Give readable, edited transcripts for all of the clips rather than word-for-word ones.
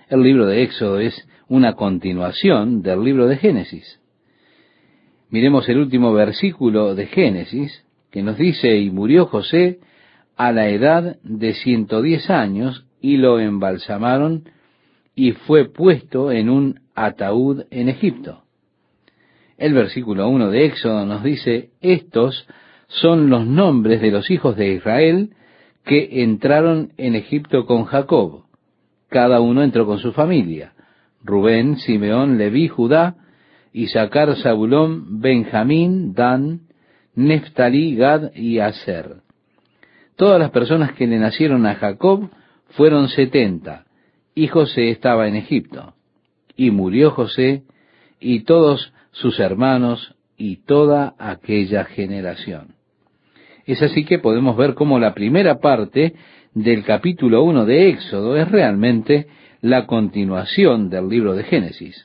El libro de Éxodo es una continuación del libro de Génesis. Miremos el último versículo de Génesis, que nos dice: y murió José a la edad de 110 años, y lo embalsamaron, y fue puesto en un ataúd en Egipto. El versículo 1 de Éxodo nos dice: estos son los nombres de los hijos de Israel que entraron en Egipto con Jacob. Cada uno entró con su familia: Rubén, Simeón, Leví, Judá, Isaacar, Zabulón, Benjamín, Dan, Neftalí, Gad y Aser. Todas las personas que le nacieron a Jacob fueron 70, y José estaba en Egipto. Y murió José, y todos sus hermanos, y toda aquella generación. Es así que podemos ver cómo la primera parte del capítulo 1 de Éxodo es realmente la continuación del libro de Génesis.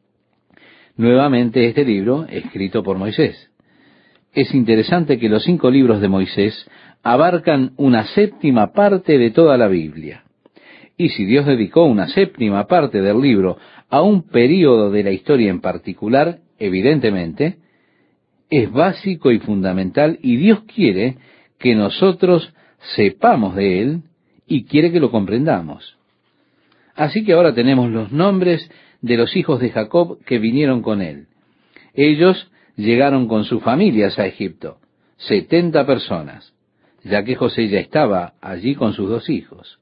Nuevamente este libro escrito por Moisés. Es interesante que los 5 libros de Moisés abarcan una séptima parte de toda la Biblia. Y si Dios dedicó una séptima parte del libro a un período de la historia en particular, evidentemente, es básico y fundamental, y Dios quiere que nosotros sepamos de él y quiere que lo comprendamos. Así que ahora tenemos los nombres de los hijos de Jacob que vinieron con él. Ellos llegaron con sus familias a Egipto, 70 personas, ya que José ya estaba allí con sus 2 hijos.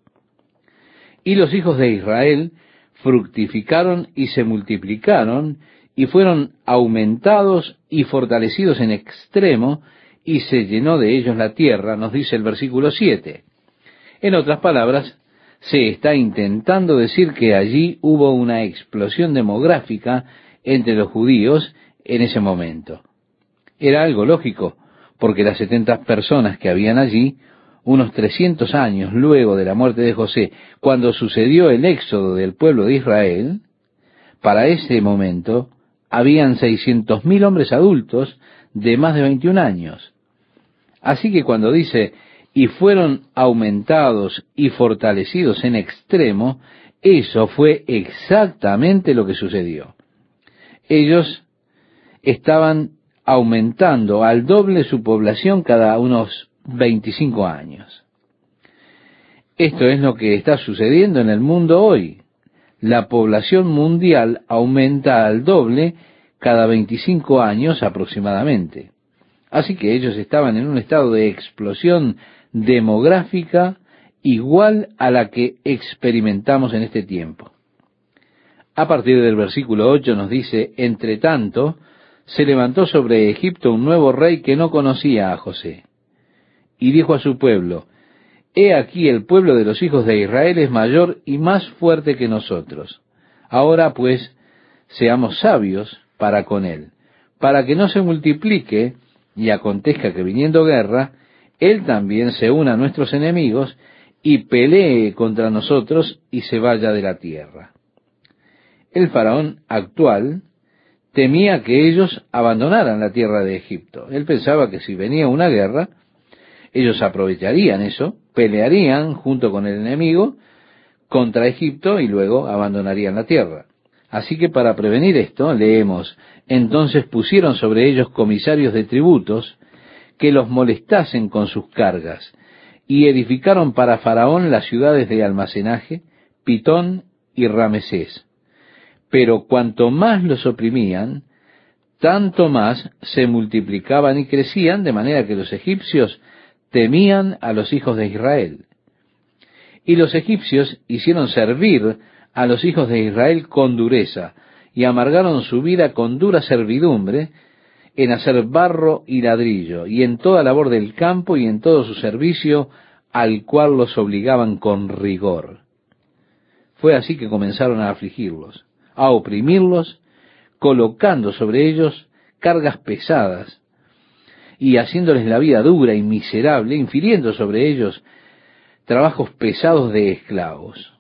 Y los hijos de Israel fructificaron y se multiplicaron, y fueron aumentados y fortalecidos en extremo, y se llenó de ellos la tierra, nos dice el versículo 7. En otras palabras, se está intentando decir que allí hubo una explosión demográfica entre los judíos en ese momento. Era algo lógico, porque las 70 personas que habían allí, unos 300 años luego de la muerte de José, cuando sucedió el éxodo del pueblo de Israel, para ese momento habían 600.000 hombres adultos de más de 21 años. Así que cuando dice: y fueron aumentados y fortalecidos en extremo, eso fue exactamente lo que sucedió. Ellos estaban aumentando al doble su población cada unos 25 años. Esto es lo que está sucediendo en el mundo hoy. La población mundial aumenta al doble cada 25 años aproximadamente. Así que ellos estaban en un estado de explosión demográfica igual a la que experimentamos en este tiempo. A partir del versículo 8 nos dice: entre tanto, se levantó sobre Egipto un nuevo rey que no conocía a José. Y dijo a su pueblo: he aquí el pueblo de los hijos de Israel es mayor y más fuerte que nosotros. Ahora pues, seamos sabios para con él, para que no se multiplique, y acontezca que viniendo guerra, él también se una a nuestros enemigos, y pelee contra nosotros, y se vaya de la tierra. El faraón actual temía que ellos abandonaran la tierra de Egipto. Él pensaba que si venía una guerra, ellos aprovecharían eso, pelearían junto con el enemigo contra Egipto y luego abandonarían la tierra. Así que para prevenir esto, leemos: entonces pusieron sobre ellos comisarios de tributos que los molestasen con sus cargas, y edificaron para Faraón las ciudades de almacenaje, Pitón y Ramesés. Pero cuanto más los oprimían, tanto más se multiplicaban y crecían, de manera que los egipcios temían a los hijos de Israel. Y los egipcios hicieron servir a los hijos de Israel con dureza, y amargaron su vida con dura servidumbre, en hacer barro y ladrillo, y en toda labor del campo, y en todo su servicio, al cual los obligaban con rigor. Fue así que comenzaron a afligirlos, a oprimirlos, colocando sobre ellos cargas pesadas, y haciéndoles la vida dura y miserable, infiriendo sobre ellos trabajos pesados de esclavos.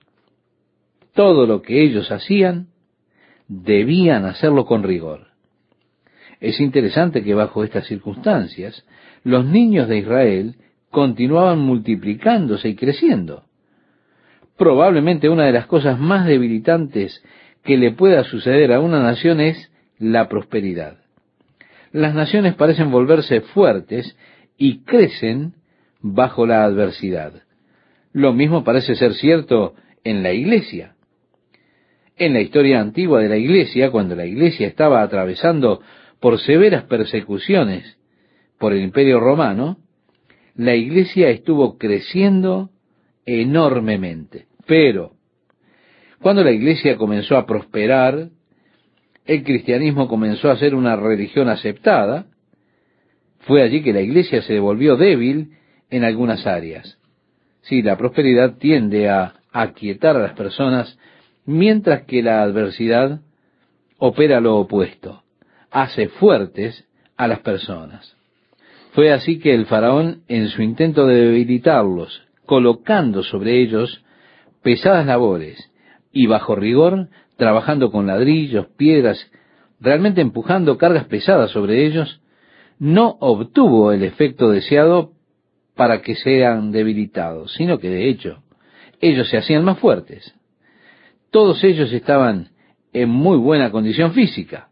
Todo lo que ellos hacían, debían hacerlo con rigor. Es interesante que bajo estas circunstancias, los niños de Israel continuaban multiplicándose y creciendo. Probablemente una de las cosas más debilitantes que le pueda suceder a una nación es la prosperidad. Las naciones parecen volverse fuertes y crecen bajo la adversidad. Lo mismo parece ser cierto en la iglesia. En la historia antigua de la iglesia, cuando la iglesia estaba atravesando por severas persecuciones por el Imperio Romano, la iglesia estuvo creciendo enormemente. Pero cuando la iglesia comenzó a prosperar, el cristianismo comenzó a ser una religión aceptada. Fue allí que la iglesia se volvió débil en algunas áreas. Sí, la prosperidad tiende a aquietar a las personas, mientras que la adversidad opera lo opuesto, hace fuertes a las personas. Fue así que el faraón, en su intento de debilitarlos, colocando sobre ellos pesadas labores y bajo rigor, trabajando con ladrillos, piedras, realmente empujando cargas pesadas sobre ellos, no obtuvo el efecto deseado para que sean debilitados, sino que de hecho ellos se hacían más fuertes. Todos ellos estaban en muy buena condición física.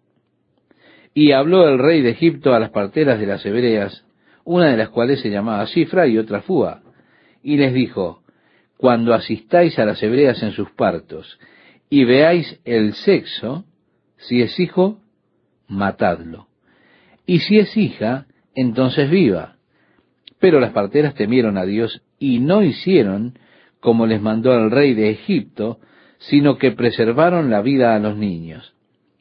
Y habló el rey de Egipto a las parteras de las hebreas, una de las cuales se llamaba Cifra y otra Fúa, y les dijo: cuando asistáis a las hebreas en sus partos y veáis el sexo, si es hijo, matadlo, y si es hija, entonces viva. Pero las parteras temieron a Dios y no hicieron como les mandó el rey de Egipto, sino que preservaron la vida a los niños.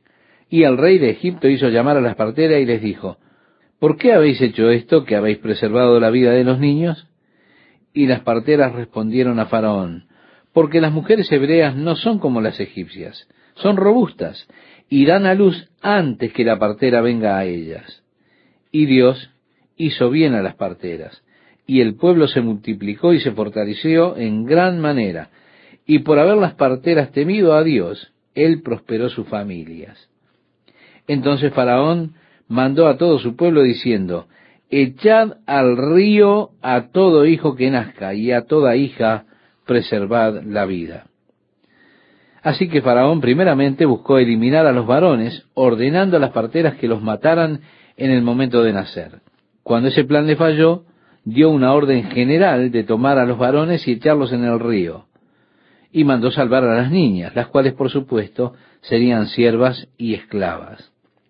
Y el rey de Egipto hizo llamar a las parteras y les dijo: ¿por qué habéis hecho esto, que habéis preservado la vida de los niños? Y las parteras respondieron a Faraón: porque las mujeres hebreas no son como las egipcias, son robustas, y dan a luz antes que la partera venga a ellas. Y Dios hizo bien a las parteras, y el pueblo se multiplicó y se fortaleció en gran manera, y por haber las parteras temido a Dios, Él prosperó sus familias. Entonces Faraón mandó a todo su pueblo diciendo: echad al río a todo hijo que nazca, y a toda hija preservad la vida. Así que Faraón primeramente buscó eliminar a los varones, ordenando a las parteras que los mataran en el momento de nacer. Cuando ese plan le falló, dio una orden general de tomar a los varones y echarlos en el río, y mandó salvar a las niñas, las cuales por supuesto serían siervas y esclavas.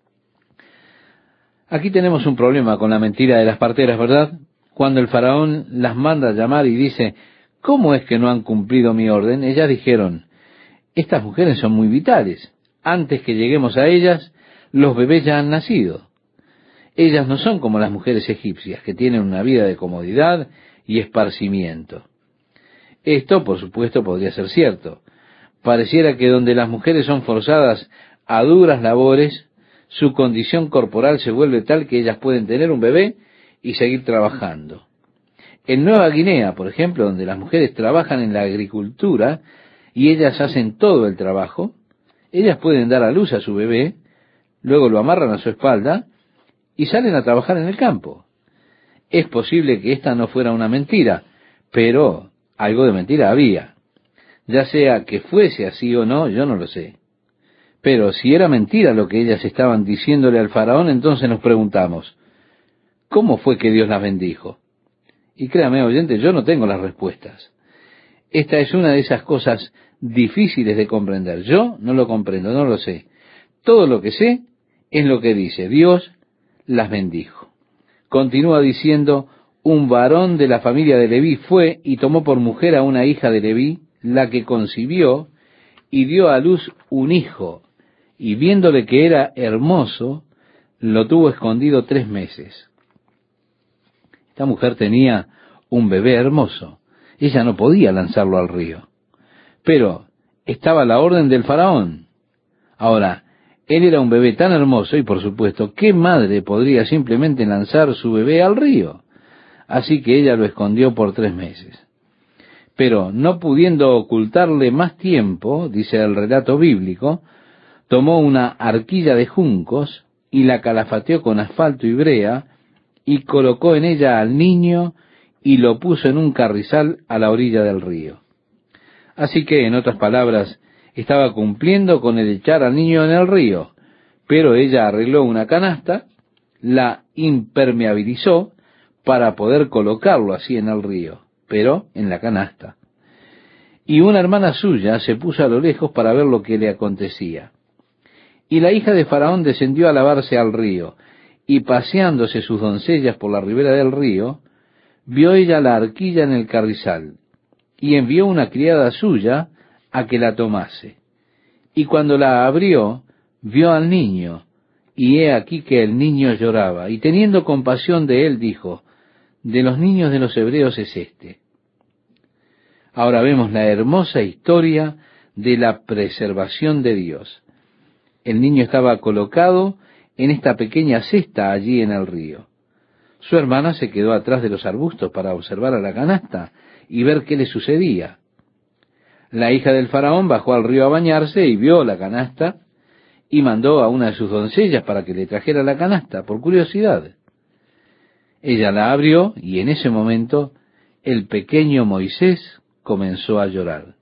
Aquí tenemos un problema con la mentira de las parteras, ¿verdad? Cuando el faraón las manda a llamar y dice: ¿cómo es que no han cumplido mi orden? Ellas dijeron: estas mujeres son muy vitales. Antes que lleguemos a ellas, los bebés ya han nacido. Ellas no son como las mujeres egipcias, que tienen una vida de comodidad y esparcimiento. Esto, por supuesto, podría ser cierto. Pareciera que donde las mujeres son forzadas a duras labores, su condición corporal se vuelve tal que ellas pueden tener un bebé y seguir trabajando. En Nueva Guinea, por ejemplo, donde las mujeres trabajan en la agricultura y ellas hacen todo el trabajo, ellas pueden dar a luz a su bebé, luego lo amarran a su espalda y salen a trabajar en el campo. Es posible que esta no fuera una mentira, pero algo de mentira había. Ya sea que fuese así o no, yo no lo sé. Pero si era mentira lo que ellas estaban diciéndole al faraón, entonces nos preguntamos: ¿cómo fue que Dios las bendijo? Y créame, oyente, yo no tengo las respuestas. Esta es una de esas cosas difíciles de comprender. Yo no lo comprendo, no lo sé. Todo lo que sé es lo que dice: Dios las bendijo. Continúa diciendo: un varón de la familia de Leví fue y tomó por mujer a una hija de Leví, la que concibió y dio a luz un hijo, y viéndole que era hermoso, lo tuvo escondido 3 meses. Esta mujer tenía un bebé hermoso. Ella no podía lanzarlo al río. Pero estaba la orden del faraón. Ahora, él era un bebé tan hermoso y, por supuesto, ¿qué madre podría simplemente lanzar su bebé al río? Así que ella lo escondió por 3 meses. Pero no pudiendo ocultarle más tiempo, dice el relato bíblico, tomó una arquilla de juncos y la calafateó con asfalto y brea y colocó en ella al niño y lo puso en un carrizal a la orilla del río. Así que, en otras palabras, estaba cumpliendo con el echar al niño en el río, pero ella arregló una canasta, la impermeabilizó para poder colocarlo así en el río, pero en la canasta. Y una hermana suya se puso a lo lejos para ver lo que le acontecía. Y la hija de Faraón descendió a lavarse al río, y paseándose sus doncellas por la ribera del río, vio ella la arquilla en el carrizal, y envió una criada suya a que la tomase. Y cuando la abrió, vio al niño, y he aquí que el niño lloraba, y teniendo compasión de él, dijo, de los niños de los hebreos es este. Ahora vemos la hermosa historia de la preservación de Dios. El niño estaba colocado en esta pequeña cesta allí en el río. Su hermana se quedó atrás de los arbustos para observar a la canasta y ver qué le sucedía. La hija del faraón bajó al río a bañarse y vio la canasta y mandó a una de sus doncellas para que le trajera la canasta, por curiosidad. Ella la abrió y en ese momento el pequeño Moisés comenzó a llorar.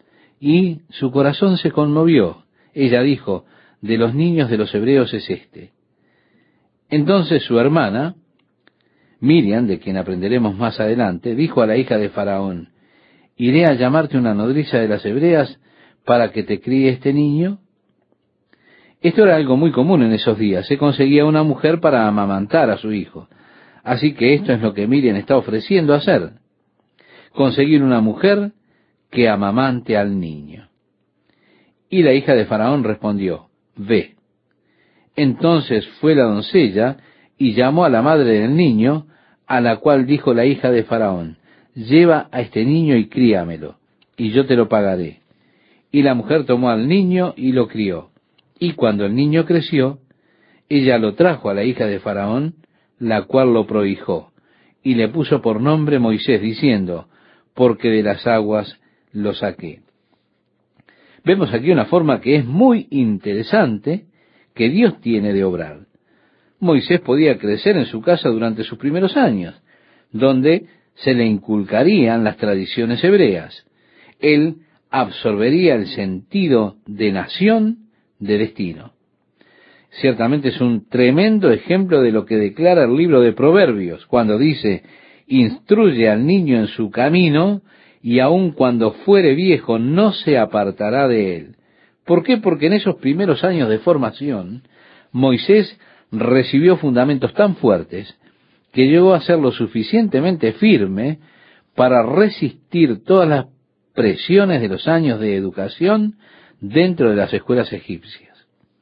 Y su corazón se conmovió. Ella dijo, de los niños de los hebreos es este. Entonces su hermana, Miriam, de quien aprenderemos más adelante, dijo a la hija de Faraón, ¿iré a llamarte una nodriza de las hebreas para que te críe este niño? Esto era algo muy común en esos días. Se conseguía una mujer para amamantar a su hijo. Así que esto es lo que Miriam está ofreciendo hacer. Conseguir una mujer que amamante al niño. Y la hija de Faraón respondió, ve. Entonces fue la doncella y llamó a la madre del niño, a la cual dijo la hija de Faraón, lleva a este niño y críamelo, y yo te lo pagaré. Y la mujer tomó al niño y lo crió. Y cuando el niño creció, ella lo trajo a la hija de Faraón, la cual lo prohijó, y le puso por nombre Moisés, diciendo, porque de las aguas lo saqué. Vemos aquí una forma que es muy interesante que Dios tiene de obrar. Moisés podía crecer en su casa durante sus primeros años, donde se le inculcarían las tradiciones hebreas. Él absorbería el sentido de nación, de destino. Ciertamente es un tremendo ejemplo de lo que declara el libro de Proverbios, cuando dice, instruye al niño en su camino, y aun cuando fuere viejo no se apartará de él. ¿Por qué? Porque en esos primeros años de formación, Moisés recibió fundamentos tan fuertes que llegó a ser lo suficientemente firme para resistir todas las presiones de los años de educación dentro de las escuelas egipcias.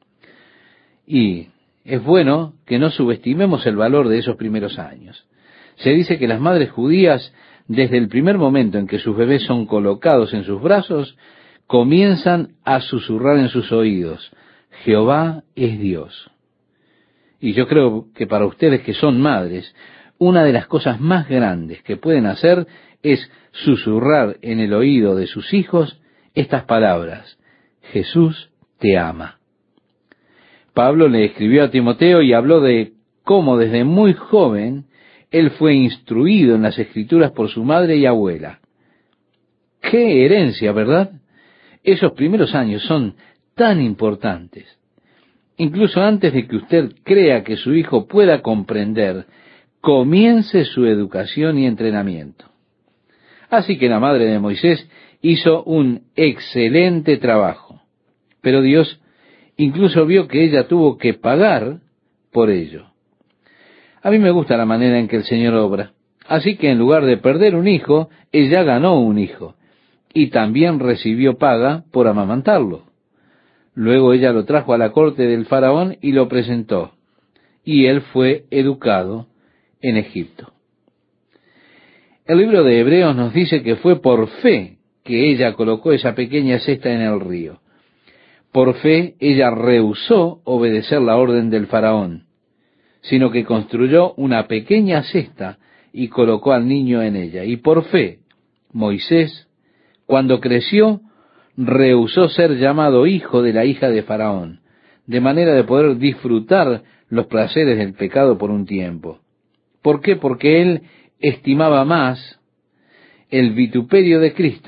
Y es bueno que no subestimemos el valor de esos primeros años. Se dice que las madres judías, desde el primer momento en que sus bebés son colocados en sus brazos, comienzan a susurrar en sus oídos, Jehová es Dios. Y yo creo que para ustedes que son madres, una de las cosas más grandes que pueden hacer es susurrar en el oído de sus hijos estas palabras, Jesús te ama. Pablo le escribió a Timoteo y habló de cómo desde muy joven él fue instruido en las Escrituras por su madre y abuela. ¡Qué herencia!, ¿verdad? Esos primeros años son tan importantes. Incluso antes de que usted crea que su hijo pueda comprender, comience su educación y entrenamiento. Así que la madre de Moisés hizo un excelente trabajo. Pero Dios incluso vio que ella tuvo que pagar por ello. A mí me gusta la manera en que el Señor obra. Así que en lugar de perder un hijo, ella ganó un hijo. Y también recibió paga por amamantarlo. Luego ella lo trajo a la corte del faraón y lo presentó. Y él fue educado en Egipto. El libro de Hebreos nos dice que fue por fe que ella colocó esa pequeña cesta en el río. Por fe ella rehusó obedecer la orden del faraón, sino que construyó una pequeña cesta y colocó al niño en ella. Y por fe, Moisés, cuando creció, rehusó ser llamado hijo de la hija de Faraón, de manera de poder disfrutar los placeres del pecado por un tiempo. ¿Por qué? Porque él estimaba más el vituperio de Cristo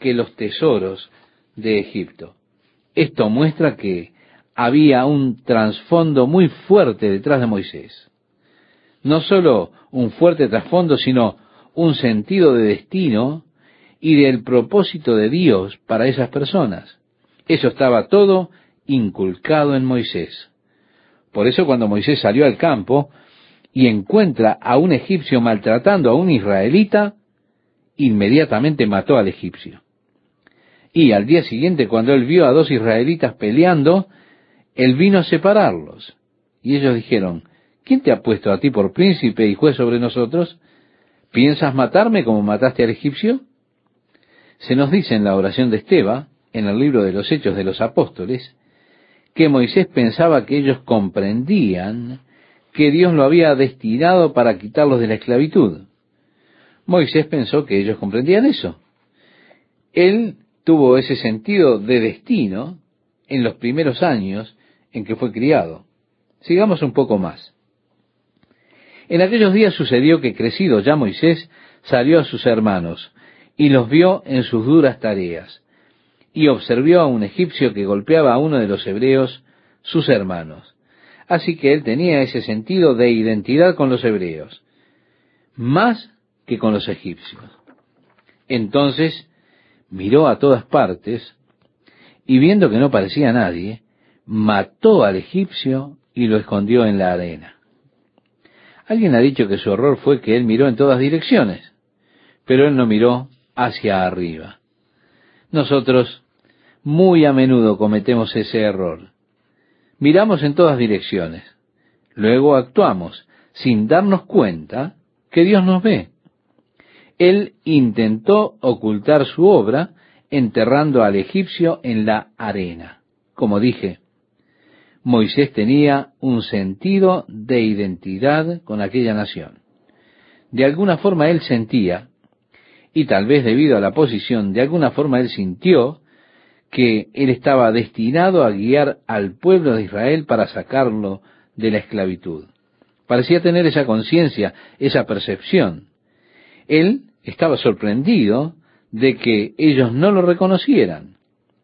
que los tesoros de Egipto. Esto muestra que había un trasfondo muy fuerte detrás de Moisés. No solo un fuerte trasfondo, sino un sentido de destino y del propósito de Dios para esas personas. Eso estaba todo inculcado en Moisés. Por eso cuando Moisés salió al campo y encuentra a un egipcio maltratando a un israelita, inmediatamente mató al egipcio. Y al día siguiente, cuando él vio a dos israelitas peleando, él vino a separarlos. Y ellos dijeron, ¿quién te ha puesto a ti por príncipe y juez sobre nosotros? ¿Piensas matarme como mataste al egipcio? Se nos dice en la oración de Esteban, en el libro de los Hechos de los Apóstoles, que Moisés pensaba que ellos comprendían que Dios lo había destinado para quitarlos de la esclavitud. Moisés pensó que ellos comprendían eso. Él tuvo ese sentido de destino en los primeros años en que fue criado. Sigamos un poco más. En aquellos días sucedió que, crecido ya Moisés, salió a sus hermanos y los vio en sus duras tareas, y observó a un egipcio que golpeaba a uno de los hebreos, sus hermanos. Así que él tenía ese sentido de identidad con los hebreos, más que con los egipcios. Entonces miró a todas partes, y viendo que no parecía nadie, mató al egipcio y lo escondió en la arena. Alguien ha dicho que su error fue que él miró en todas direcciones, pero él no miró hacia arriba. Nosotros muy a menudo cometemos ese error. Miramos en todas direcciones, luego actuamos sin darnos cuenta que Dios nos ve. Él intentó ocultar su obra enterrando al egipcio en la arena. Como dije, Moisés tenía un sentido de identidad con aquella nación. De alguna forma él sentía, y tal vez debido a la posición, de alguna forma él sintió que él estaba destinado a guiar al pueblo de Israel para sacarlo de la esclavitud. Parecía tener esa conciencia, esa percepción. Él estaba sorprendido de que ellos no lo reconocieran.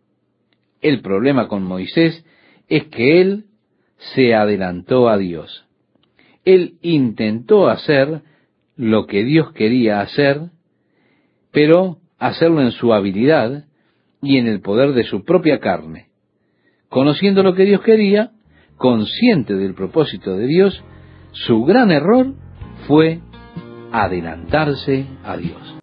El problema con Moisés es que él se adelantó a Dios. Él intentó hacer lo que Dios quería hacer, pero hacerlo en su habilidad y en el poder de su propia carne. Conociendo lo que Dios quería, consciente del propósito de Dios, su gran error fue adelantarse a Dios.